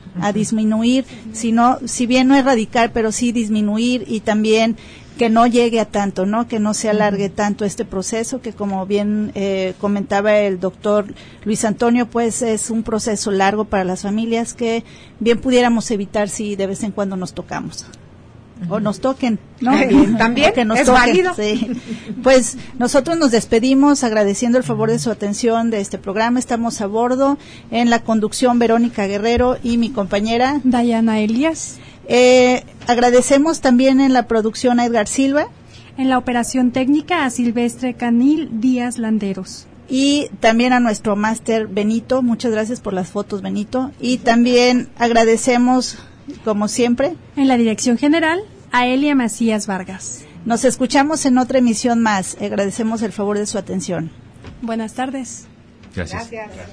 si bien no erradicar, pero sí disminuir, y también que no llegue a tanto, ¿no? Que no se alargue tanto este proceso, que como bien comentaba el doctor Luis Antonio, pues es un proceso largo para las familias que bien pudiéramos evitar si de vez en cuando nos tocamos. O nos toquen, ¿no? También que nos es toquen, válido. Sí. Pues nosotros nos despedimos agradeciendo el favor de su atención de este programa. Estamos a bordo en la conducción Verónica Guerrero y mi compañera Dayana Elías. Agradecemos también en la producción a Edgar Silva. En la operación técnica a Silvestre Canil Díaz Landeros. Y también a nuestro máster Benito. Muchas gracias por las fotos, Benito. Y también agradecemos, como siempre, en la dirección general, a Elia Macías Vargas. Nos escuchamos en otra emisión más. Agradecemos el favor de su atención. Buenas tardes. Gracias.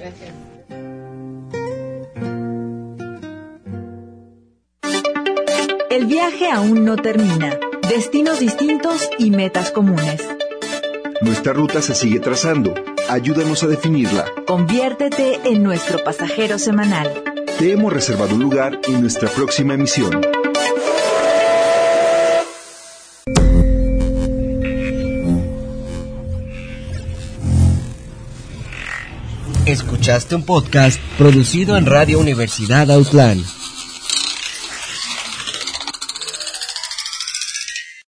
El viaje aún no termina. Destinos distintos y metas comunes. Nuestra ruta se sigue trazando. Ayúdanos a definirla. Conviértete en nuestro pasajero semanal. Te hemos reservado un lugar en nuestra próxima emisión. Escuchaste un podcast producido en Radio Universidad Autlán.